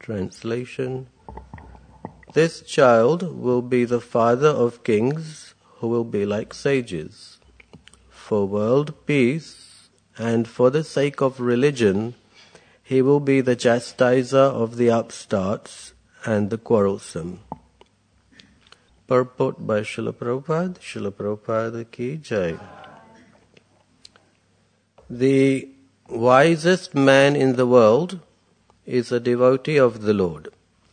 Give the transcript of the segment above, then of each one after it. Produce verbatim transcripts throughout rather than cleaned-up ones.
Translation. This child will be the father of kings who will be like sages. For world peace and for the sake of religion, he will be the chastiser of the upstarts and the quarrelsome. Purport by Srila Prabhupada, Srila Prabhupada ki Jai. The wisest man in the world is a devotee of the Lord.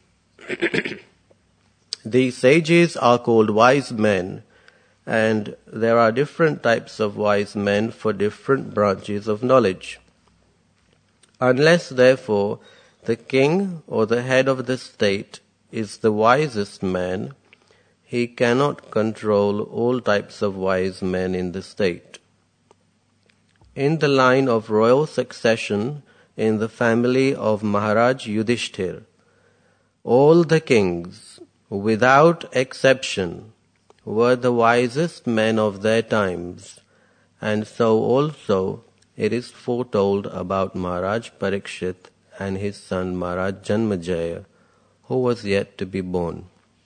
The sages are called wise men, and there are different types of wise men for different branches of knowledge. Unless, therefore, the king or the head of the state is the wisest man, he cannot control all types of wise men in the state. In the line of royal succession in the family of Maharaj Yudhishthir, all the kings, without exception, were the wisest men of their times, and so also it is foretold about Maharaj Parikshit and his son Maharaj Janmajaya, who was yet to be born.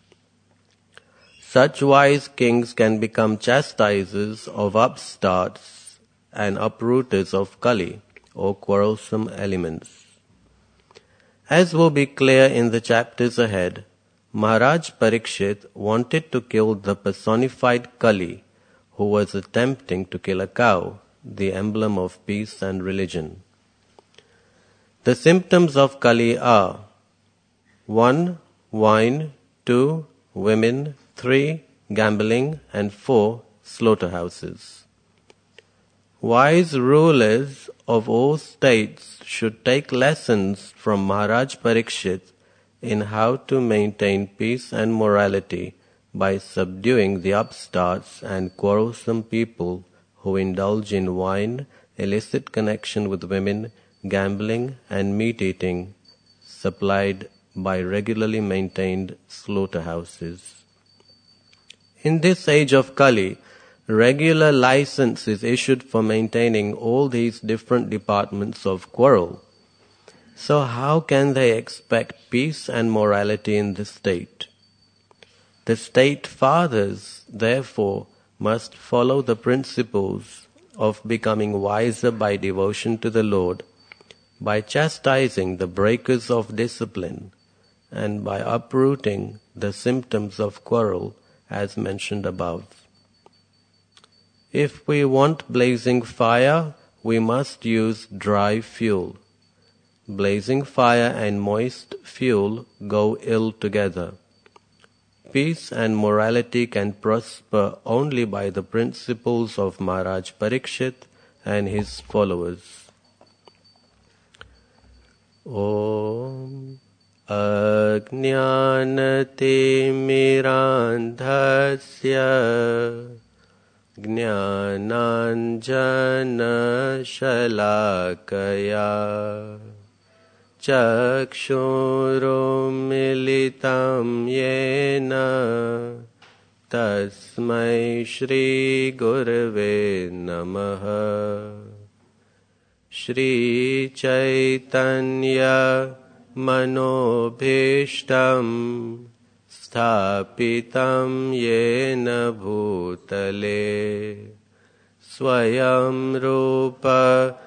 Such wise kings can become chastisers of upstarts and uprooters of Kali, or quarrelsome elements. As will be clear in the chapters ahead, Maharaj Parikshit wanted to kill the personified Kali, who was attempting to kill a cow, the emblem of peace and religion. The symptoms of Kali are one. Wine, two. Women, three. Gambling, and four. Slaughterhouses. Wise rulers of all states should take lessons from Maharaj Parikshit in how to maintain peace and morality by subduing the upstarts and quarrelsome people who indulge in wine, illicit connection with women, gambling, and meat-eating, supplied by regularly maintained slaughterhouses. In this age of Kali, regular license is issued for maintaining all these different departments of quarrel. So how can they expect peace and morality in the state? The state fathers, therefore, must follow the principles of becoming wiser by devotion to the Lord, by chastising the breakers of discipline, and by uprooting the symptoms of quarrel as mentioned above. If we want blazing fire, we must use dry fuel. Blazing fire and moist fuel go ill together. Peace and morality can prosper only by the principles of Maharaj Parikshit and his followers. Om Ajnanatimirandhasya Jnananjana Shalakaya Chakshurumilitam Yena Tasmai Shri Gurave Namaha. Shri Chaitanya Manobhishtam Sthapitam Yena Bhutale Swayam Rupa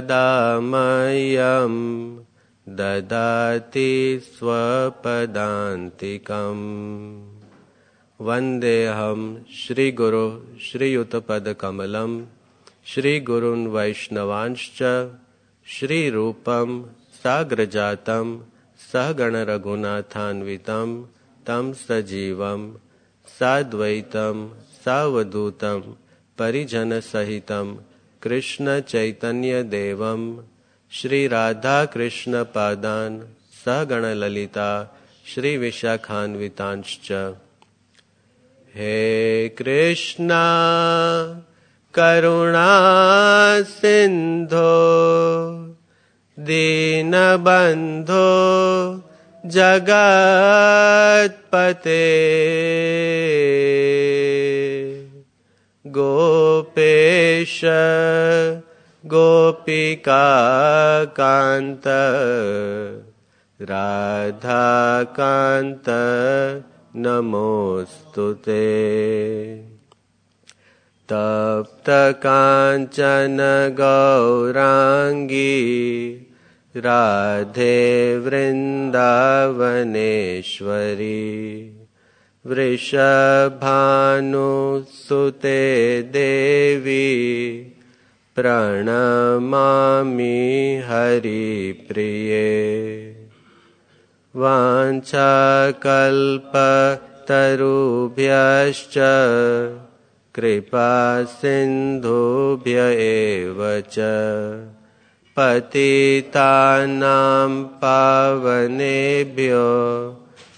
Kadamayam Dadati Swapadantikam. Vandeham Shri Guru Shri Yuttapada Kamalam Shri Gurun Vaishnavanscha Shri Rupam Sagrajatam Sahagana Raghunathanvitam Tam Sajivam Sadvaitam Savadutam Parijana Sahitam Krishna Chaitanya Devam Shri Radha Krishna Padan Sahagana Lalita Shri Vishakhanvitanscha. He Krishna Karuna Sindho Dinabandho Jagatpate Gopesha Gopika Kanta Radhakanta Namostute. Tapta Kanchana Gaurangi Radhe Vrindavaneshwari Vrishabhanu Sute Devi Pranamami Hari Priye Vancha Kalpa Tarubhyascha Kripa Sindhubhya eva cha Patitanam pavanebhyo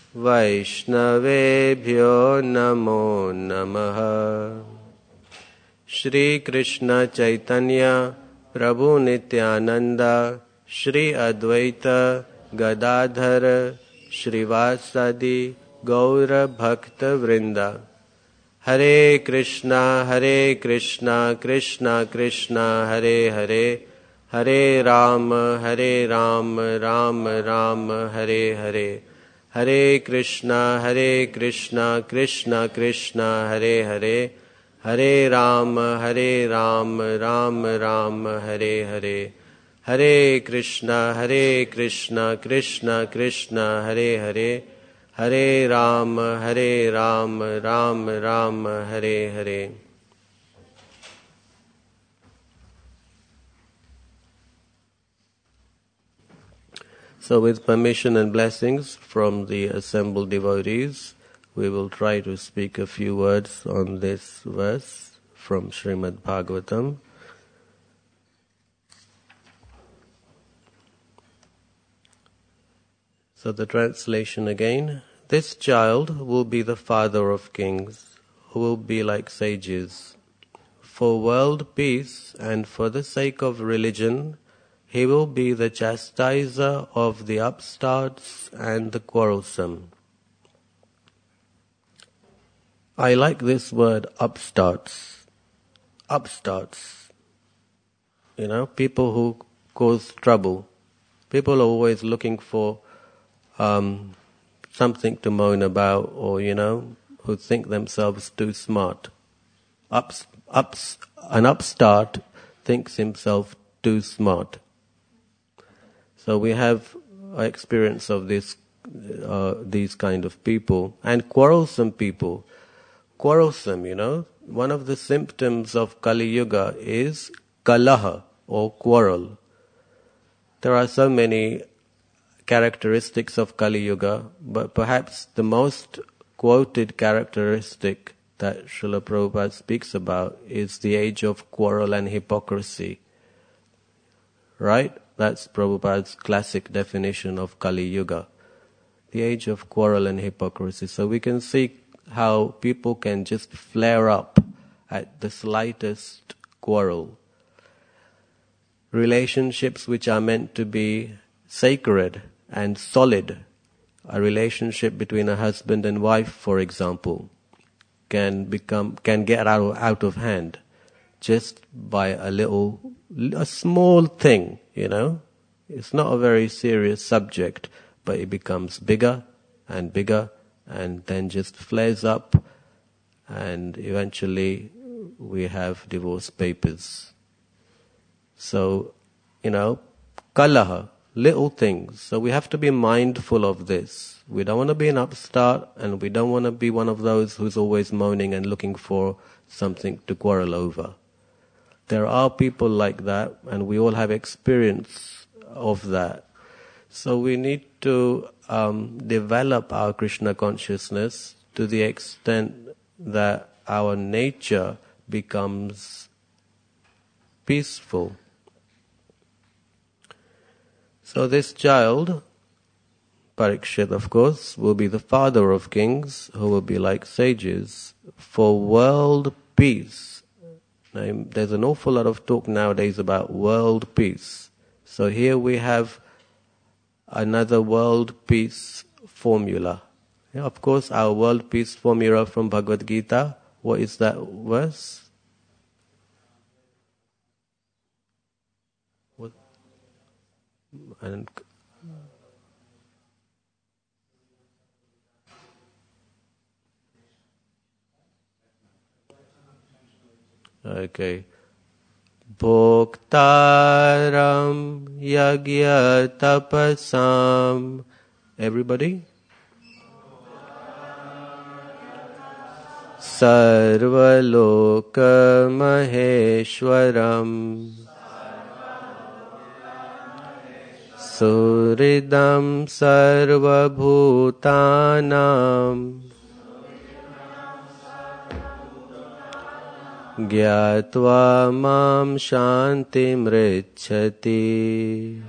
Vaishnavebhyo namo namaha. Shri Krishna Chaitanya Prabhu Nityananda Shri Advaita Gadadhara Shrivasadi Gaura Bhakta Vrinda. Hare Krishna, Hare Krishna, Krishna Krishna, Hare Hare, Hare Rama, Hare Rama, Rama Rama, Hare Hare, Hare Krishna, Hare Krishna, Krishna Krishna, Hare Hare, Hare Rama, Hare Rama, Rama Rama, Hare Hare, Hare Krishna, Hare Krishna, Krishna Krishna, Hare Hare, Hare Rama, Hare Rama, Rama Rama, Hare Hare. So with permission and blessings from the assembled devotees, we will try to speak a few words on this verse from Srimad Bhagavatam. So the translation again. This child will be the father of kings, who will be like sages. For world peace and for the sake of religion, he will be the chastiser of the upstarts and the quarrelsome. I like this word, upstarts. Upstarts. You know, people who cause trouble. People are always looking for um, something to moan about, or, you know, who think themselves too smart. Ups, ups, an upstart thinks himself too smart. So we have experience of this, uh, these kind of people, and quarrelsome people. Quarrelsome, you know, one of the symptoms of Kali Yuga is kalaha, or quarrel. There are so many characteristics of Kali Yuga, but perhaps the most quoted characteristic that Srila Prabhupada speaks about is the age of quarrel and hypocrisy. Right? That's Prabhupada's classic definition of Kali Yuga. The age of quarrel and hypocrisy. So we can see how people can just flare up at the slightest quarrel. Relationships which are meant to be sacred and solid, a relationship between a husband and wife, for example, can become can get out of, out of hand just by a little, a small thing, you know. It's not a very serious subject, but it becomes bigger and bigger, and then just flares up, and eventually we have divorce papers. So, you know, kalaha, little things. So we have to be mindful of this. We don't want to be an upstart, and we don't want to be one of those who's always moaning and looking for something to quarrel over. There are people like that, and we all have experience of that. So we need to um, develop our Krishna consciousness to the extent that our nature becomes peaceful. So this child, Parikshit, of course, will be the father of kings, who will be like sages, for world peace. Now, there's an awful lot of talk nowadays about world peace. So here we have another world peace formula. Yeah, of course, our world peace formula from Bhagavad Gita, what is that verse? What? And Okay. Bhoktaram yagya tapasam. Everybody? Sarvaloka Maheshwaram Suridam Sarvabhutanam Gyatva Mam Shantim Richati.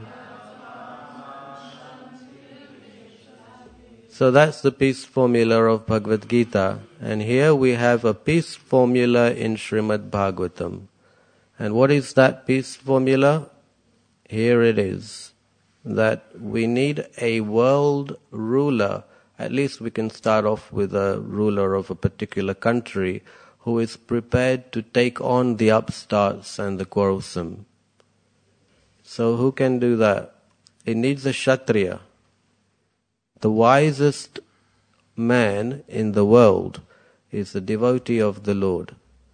So that's the peace formula of Bhagavad Gita. And here we have a peace formula in Srimad Bhagavatam. And what is that peace formula? Here it is. That we need a world ruler. At least we can start off with a ruler of a particular country who is prepared to take on the upstarts and the quarrelsome. So who can do that? It needs a Kshatriya. The wisest man in the world is the devotee of the Lord.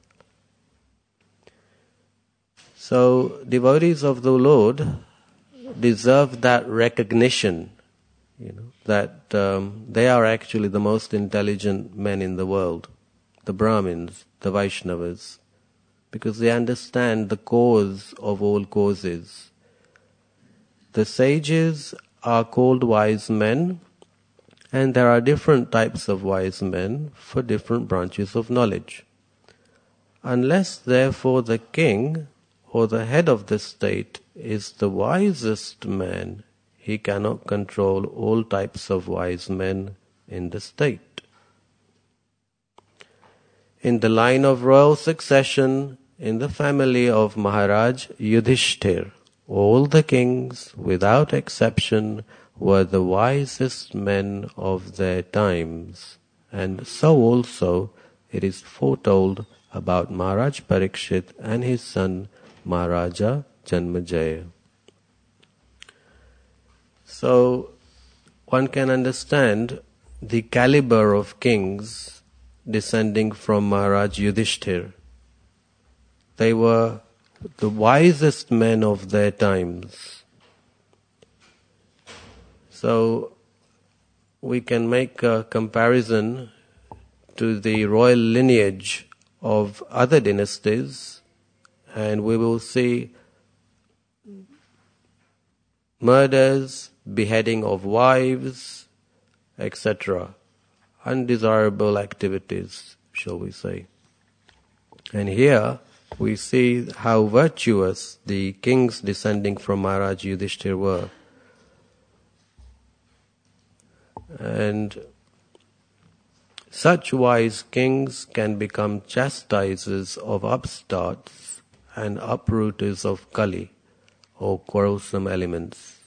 So, devotees of the Lord deserve that recognition, you know, that um, they are actually the most intelligent men in the world, the Brahmins, the Vaishnavas, because they understand the cause of all causes. The sages are called wise men, and there are different types of wise men for different branches of knowledge. Unless, therefore, the king or the head of the state is the wisest man, he cannot control all types of wise men in the state. In the line of royal succession, in the family of Maharaj Yudhishthir, all the kings, without exception, were the wisest men of their times. And so also it is foretold about Maharaj Parikshit and his son Maharaja Janmajaya. So one can understand the caliber of kings descending from Maharaj Yudhishthir. They were the wisest men of their times. So we can make a comparison to the royal lineage of other dynasties, and we will see murders, beheading of wives, et cetera. Undesirable activities, shall we say. And here we see how virtuous the kings descending from Maharaj Yudhishthir were. And such wise kings can become chastisers of upstarts and uprooters of Kali, or quarrelsome elements.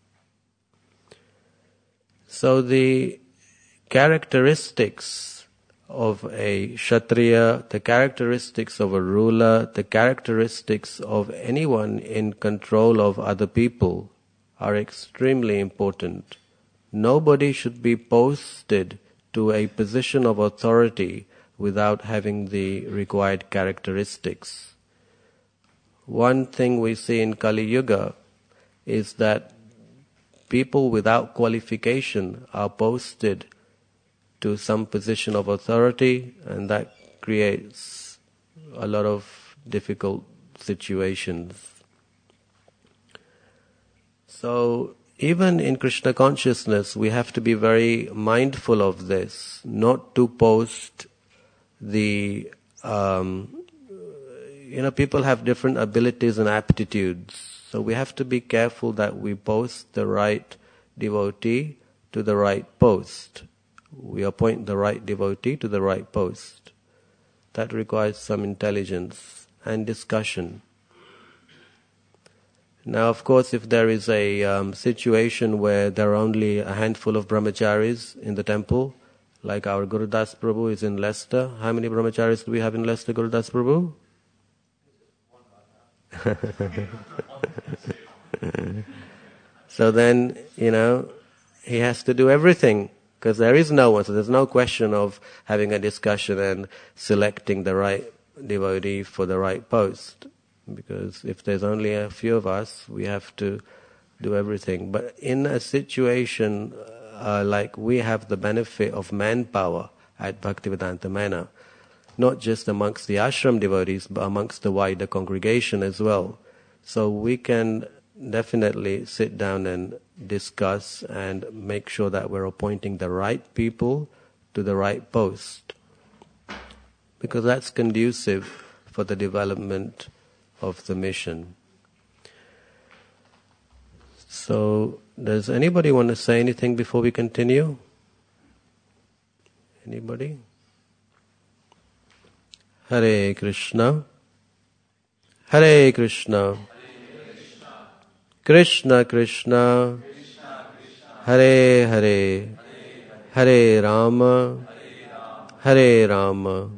So the characteristics of a Kshatriya, the characteristics of a ruler, the characteristics of anyone in control of other people are extremely important. Nobody should be posted to a position of authority without having the required characteristics. One thing we see in Kali Yuga is that people without qualification are posted to some position of authority, and that creates a lot of difficult situations. So, even in Krishna consciousness, we have to be very mindful of this, not to post the, um, you know, people have different abilities and aptitudes. So we have to be careful that we post the right devotee to the right post. We appoint the right devotee to the right post. That requires some intelligence and discussion. Now, of course, if there is a um, situation where there are only a handful of brahmacharis in the temple, like our Gurudas Prabhu is in Leicester. How many brahmacharis do we have in Leicester, Gurudas Prabhu? So then, you know, he has to do everything, because there is no one, so there's no question of having a discussion and selecting the right devotee for the right post. Because if there's only a few of us, we have to do everything. But in a situation uh, like we have the benefit of manpower at Bhaktivedanta Manor, not just amongst the ashram devotees, but amongst the wider congregation as well. So we can definitely sit down and discuss and make sure that we're appointing the right people to the right post. Because that's conducive for the development of the mission. So, does anybody want to say anything before we continue? Anybody? Hare Krishna. Hare Krishna. Krishna Krishna. Hare Hare. Hare Rama. Hare Rama.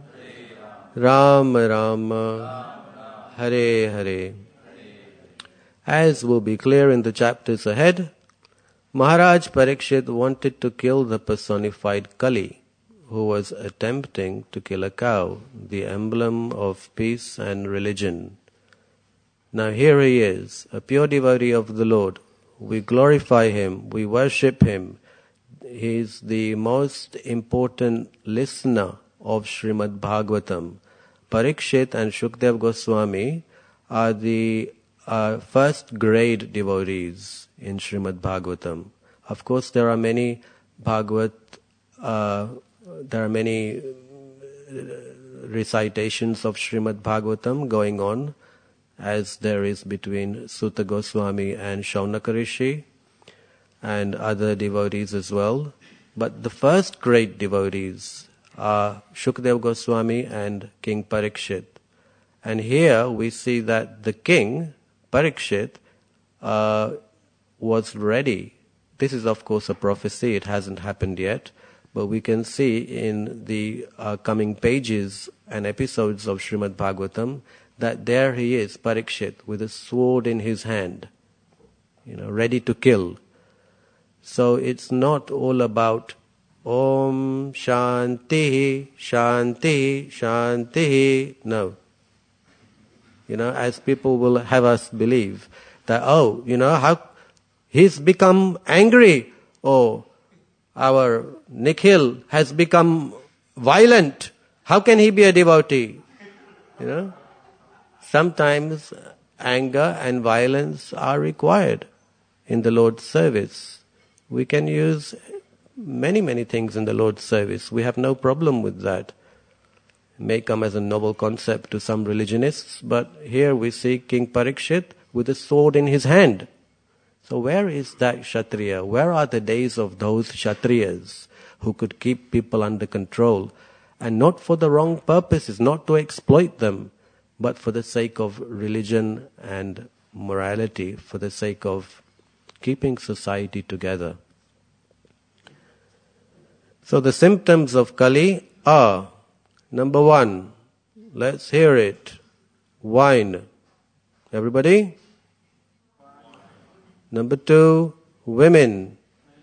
Rama Rama. Hare Hare. As will be clear in the chapters ahead, Maharaj Parikshit wanted to kill the personified Kali, who was attempting to kill a cow, the emblem of peace and religion. Now here he is, a pure devotee of the Lord. We glorify him, we worship him. He is the most important listener of Srimad Bhagavatam. Parikshit and Shukdev Goswami are the uh, first grade devotees in Srimad Bhagavatam. Of course, there are many Bhagavat, uh, there are many recitations of Srimad Bhagavatam going on, as there is between Sutta Goswami and Shaunaka Rishi and other devotees as well. But the first great devotees are Shukdev Goswami and King Parikshit. And here we see that the king, Parikshit, uh, was ready. This is of course a prophecy, it hasn't happened yet, but we can see in the uh, coming pages and episodes of Srimad Bhagavatam that there he is, Parikshit, with a sword in his hand, you know, ready to kill. So it's not all about Om Shanti, Shanti, Shanti. No. You know, as people will have us believe that, oh, you know, how he's become angry. Oh, our Nikhil has become violent. How can he be a devotee? You know, sometimes anger and violence are required in the Lord's service. We can use many, many things in the Lord's service. We have no problem with that. It may come as a novel concept to some religionists, but here we see King Parikshit with a sword in his hand. So where is that Kshatriya? Where are the days of those Kshatriyas who could keep people under control, and not for the wrong purposes, not to exploit them, but for the sake of religion and morality, for the sake of keeping society together. So the symptoms of Kali are, number one, let's hear it, wine. Everybody? Number two, women.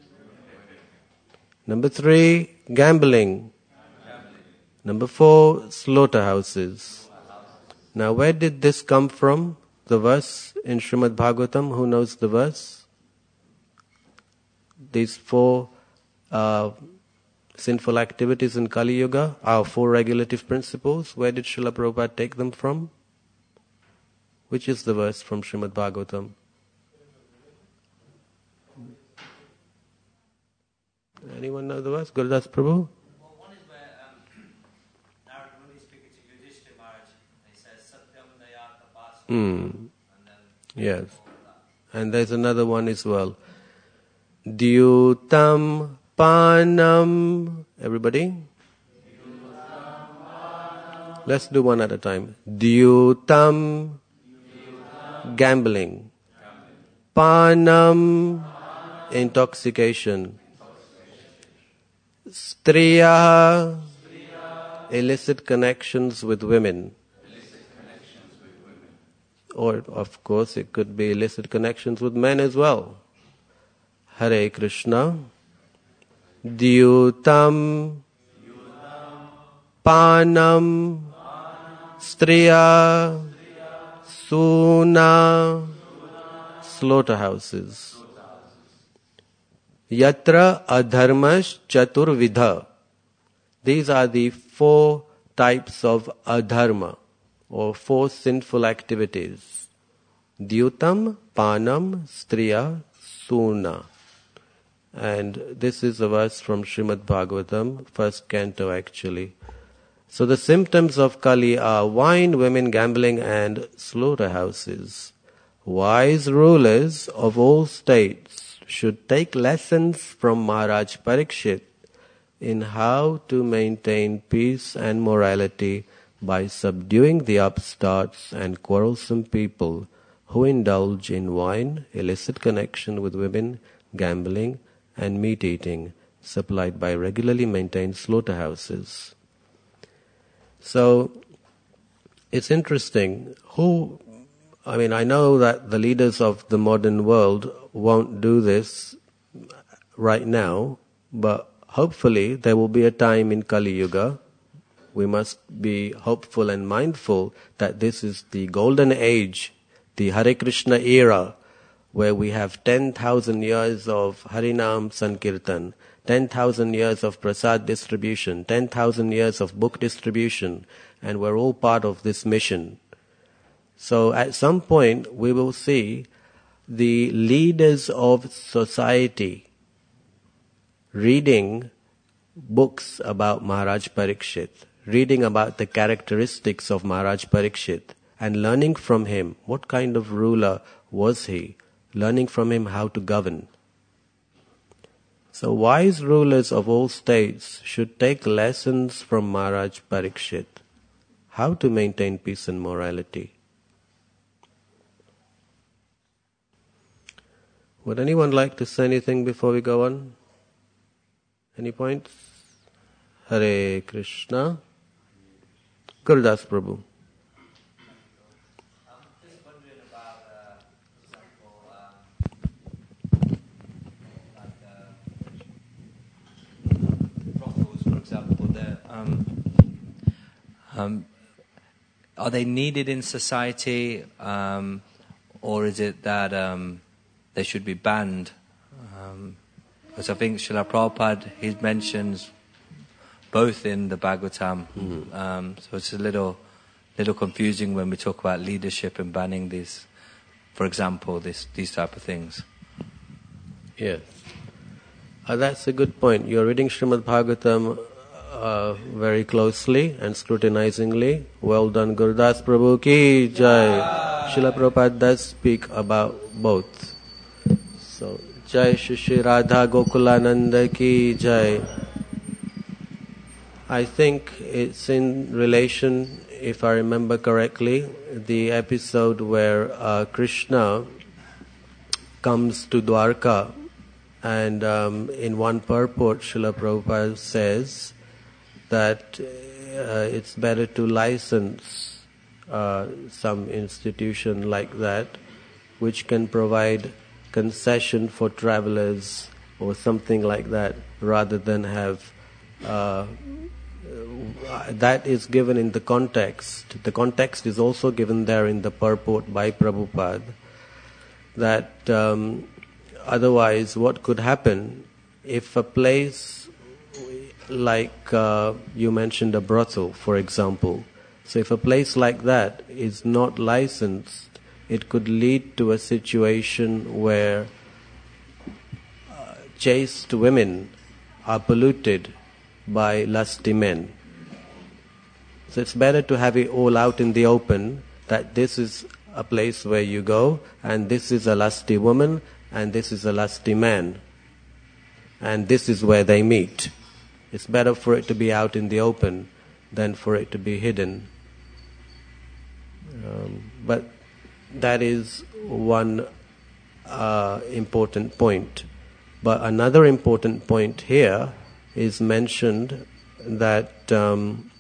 Number three, gambling. Number four, slaughterhouses. Now where did this come from? The verse in Srimad Bhagavatam, who knows the verse? These four uh, sinful activities in Kali Yuga, our four regulative principles, where did Srila Prabhupada take them from? Which is the verse from Srimad Bhagavatam? Anyone know the verse? Gurudas Prabhu? Well, one is where um, Narada Muni is speaking to Yudhishthira Maharaj, and he says, Satyam Daya Tapasya. Mm. Yes. And there's another one as well. Dyutam Panam. Everybody? Let's do one at a time. Dyutam. Gambling. Panam. Intoxication. Striya. Illicit connections with women. Or, of course, it could be illicit connections with men as well. Hare Krishna. Dyutam. Panam. striya, suna, slaughterhouses. Yatra adharmash chaturvidha. These are the four types of adharma, or four sinful activities. Dyutam, panam, striya, suna. And this is a verse from Srimad Bhagavatam, first canto actually. So the symptoms of Kali are wine, women, gambling and slaughterhouses. Wise rulers of all states should take lessons from Maharaj Parikshit in how to maintain peace and morality by subduing the upstarts and quarrelsome people who indulge in wine, illicit connection with women, gambling and meat eating, supplied by regularly maintained slaughterhouses. So, it's interesting, who, I mean, I know that the leaders of the modern world won't do this right now, but hopefully there will be a time in Kali Yuga. We must be hopeful and mindful that this is the golden age, the Hare Krishna era, where we have ten thousand years of Harinam Sankirtan, ten thousand years of prasad distribution, ten thousand years of book distribution, and we're all part of this mission. So at some point we will see the leaders of society reading books about Maharaj Parikshit, reading about the characteristics of Maharaj Parikshit, and learning from him what kind of ruler was he, learning from him how to govern. So wise rulers of all states should take lessons from Maharaj Parikshit, how to maintain peace and morality. Would anyone like to say anything before we go on? Any points? Hare Krishna. Gurudas Prabhu. Um, um, are they needed in society, um, or is it that um, they should be banned? Um, because I think Srila Prabhupada, he mentions both in the Bhagavatam, mm-hmm. um, so it's a little, little confusing when we talk about leadership and banning these, for example, this, these type of things. Yes, uh, that's a good point. You're reading Srimad Bhagavatam Uh, very closely and scrutinizingly. Well done, Gurudas Prabhu ki jai. Srila Prabhupada does speak about both. So, Jai Shri Radha Gokulananda ki jai. I think it's in relation, if I remember correctly, the episode where uh, Krishna comes to Dwarka, and um, in one purport Srila Prabhupada says that uh, it's better to license uh, some institution like that which can provide concession for travelers or something like that, rather than have uh, that is given in the context. The context is also given there in the purport by Prabhupada, that um, otherwise what could happen if a place like uh, you mentioned a brothel, for example. So if a place like that is not licensed, it could lead to a situation where uh, chaste women are polluted by lusty men. So it's better to have it all out in the open, that this is a place where you go, and this is a lusty woman, and this is a lusty man, and this is where they meet. It's better for it to be out in the open than for it to be hidden. Um, but that is one uh, important point. But another important point here is mentioned that um,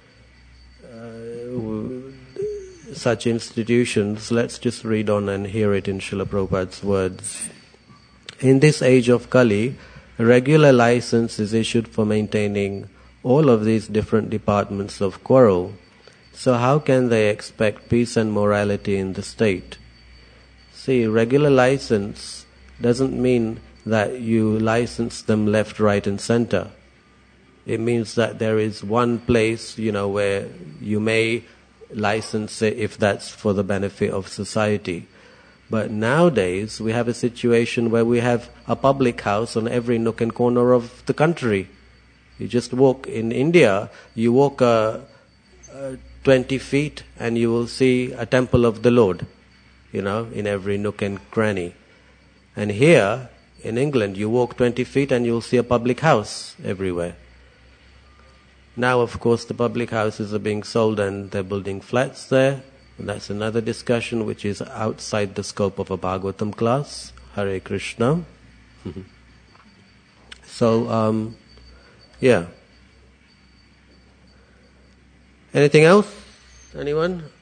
uh, such institutions, let's just read on and hear it in Srila Prabhupada's words. In this age of Kali, a regular license is issued for maintaining all of these different departments of quarrel. So how can they expect peace and morality in the state? See, regular license doesn't mean that you license them left, right and center. It means that there is one place, you know, where you may license it if that's for the benefit of society. But nowadays we have a situation where we have a public house on every nook and corner of the country. You just walk in India, you walk uh, uh, twenty feet and you will see a temple of the Lord, you know, in every nook and cranny. And here in England, you walk twenty feet and you'll see a public house everywhere. Now, of course, the public houses are being sold and they're building flats there. And that's another discussion which is outside the scope of a Bhagavatam class. Hare Krishna. So, um, yeah. Anything else? Anyone?